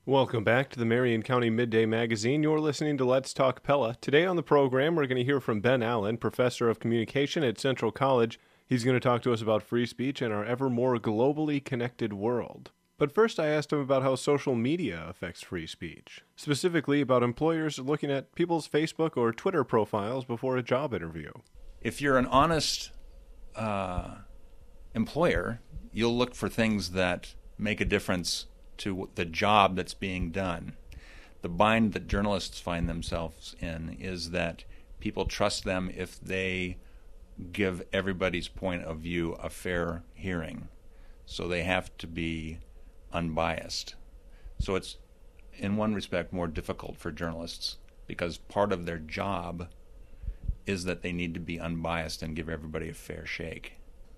Welcome back to the Marion County Midday Magazine. You're listening to Let's Talk Pella. Today on the program, we're going to hear from Ben Allen, professor of communication at Central College. He's going to talk to us about free speech and our ever more globally connected world. But first, I asked him about how social media affects free speech, specifically about employers looking at people's Facebook or Twitter profiles before a job interview. If you're an honest employer, you'll look for things that make a difference to the job that's being done. The bind that journalists find themselves in is that people trust them if they give everybody's point of view a fair hearing. So they have to be unbiased. So it's, in one respect, more difficult for journalists because part of their job is that they need to be unbiased and give everybody a fair shake.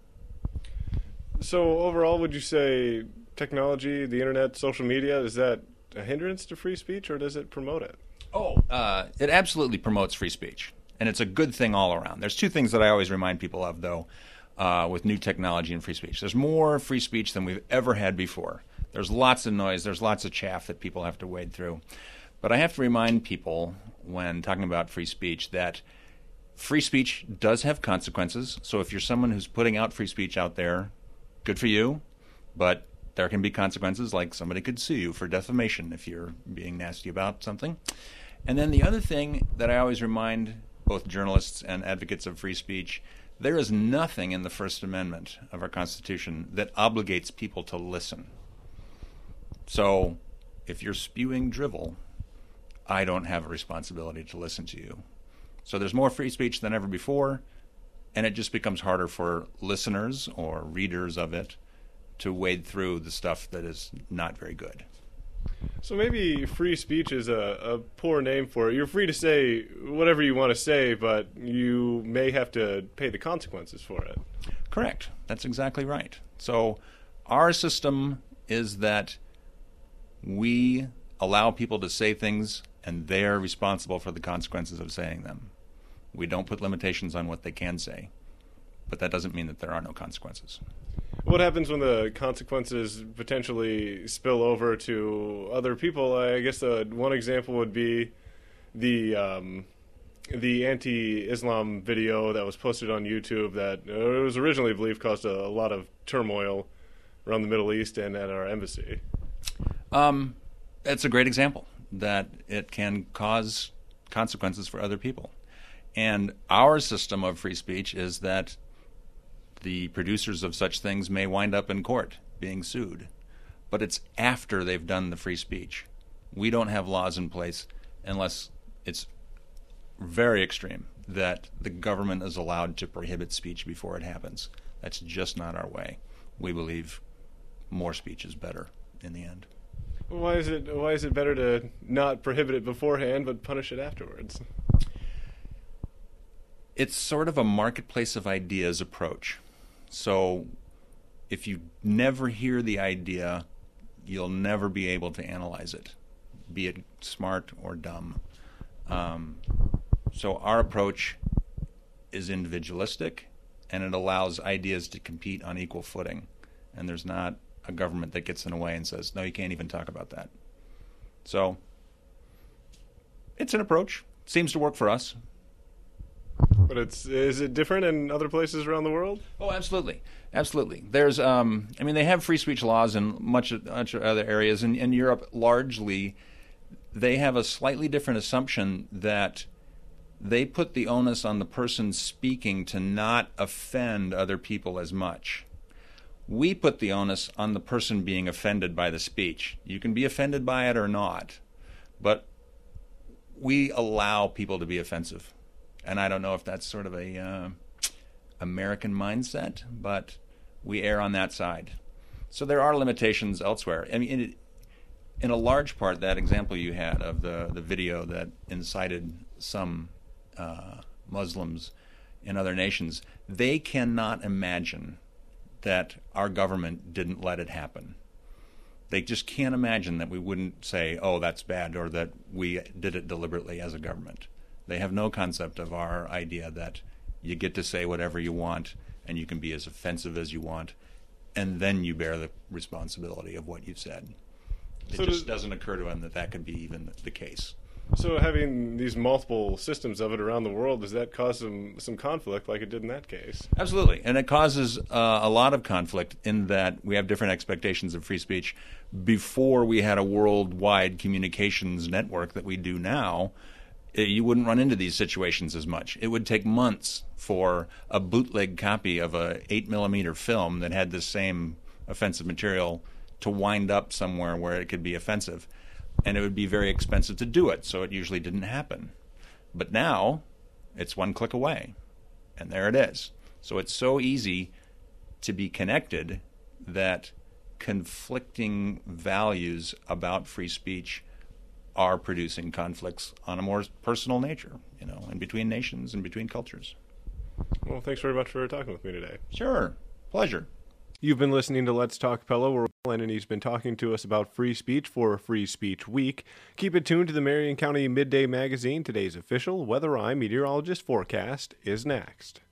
So overall, would you say technology, the internet, social media, is that a hindrance to free speech or does it promote it? It absolutely promotes free speech, and it's a good thing all around. There's two things that I always remind people of, though, with new technology and free speech. There's more free speech than we've ever had before. There's lots of noise. There's lots of chaff that people have to wade through. But I have to remind people when talking about free speech that free speech does have consequences. So if you're someone who's putting out free speech out there, good for you, but there can be consequences, like somebody could sue you for defamation if you're being nasty about something. And then the other thing that I always remind both journalists and advocates of free speech, there is nothing in the First Amendment of our Constitution that obligates people to listen. So if you're spewing drivel, I don't have a responsibility to listen to you. So there's more free speech than ever before, and it just becomes harder for listeners or readers of it to wade through the stuff that is not very good. So maybe free speech is a poor name for it. You're free to say whatever you want to say, but you may have to pay the consequences for it. Correct. That's exactly right. So our system is that we allow people to say things and they're responsible for the consequences of saying them. We don't put limitations on what they can say, but that doesn't mean that there are no consequences. What happens when the consequences potentially spill over to other people? I guess one example would be the anti-Islam video that was posted on YouTube that it was originally believed caused a lot of turmoil around the Middle East and at our embassy. It's a great example that it can cause consequences for other people. And our system of free speech is that the producers of such things may wind up in court being sued. But it's after they've done the free speech. We don't have laws in place unless it's very extreme that the government is allowed to prohibit speech before it happens. That's just not our way. We believe more speech is better in the end. Why is it better to not prohibit it beforehand but punish it afterwards? It's sort of a marketplace of ideas approach. So if you never hear the idea, you'll never be able to analyze it, be it smart or dumb. So our approach is individualistic, and it allows ideas to compete on equal footing. And there's not a government that gets in the way and says, no, you can't even talk about that. So it's an approach. It seems to work for us. But is it different in other places around the world? Oh, absolutely. Absolutely. There's, they have free speech laws in much other areas. In Europe, largely, they have a slightly different assumption that they put the onus on the person speaking to not offend other people as much. We put the onus on the person being offended by the speech. You can be offended by it or not, but we allow people to be offensive. And I don't know if that's sort of a American mindset, but we err on that side. So there are limitations elsewhere. I mean, in a large part, that example you had of the video that incited some Muslims in other nations, they cannot imagine that our government didn't let it happen. They just can't imagine that we wouldn't say, oh, that's bad, or that we did it deliberately as a government. They have no concept of our idea that you get to say whatever you want and you can be as offensive as you want, and then you bear the responsibility of what you've said. It just doesn't occur to him that that could be even the case. So having these multiple systems of it around the world, does that cause some conflict like it did in that case? Absolutely. And it causes a lot of conflict in that we have different expectations of free speech. Before we had a worldwide communications network that we do now, you wouldn't run into these situations as much. It would take months for a bootleg copy of a 8mm film that had the same offensive material to wind up somewhere where it could be offensive. And it would be very expensive to do it, so it usually didn't happen. But now, it's one click away, and there it is. So it's so easy to be connected that conflicting values about free speech are producing conflicts on a more personal nature, in between nations and between cultures. Well, thanks very much for talking with me today. Sure. Pleasure. You've been listening to Let's Talk Pella, where Alan and he's been talking to us about free speech for Free Speech Week. Keep it tuned to the Marion County Midday Magazine. Today's official Weather Eye meteorologist forecast is next.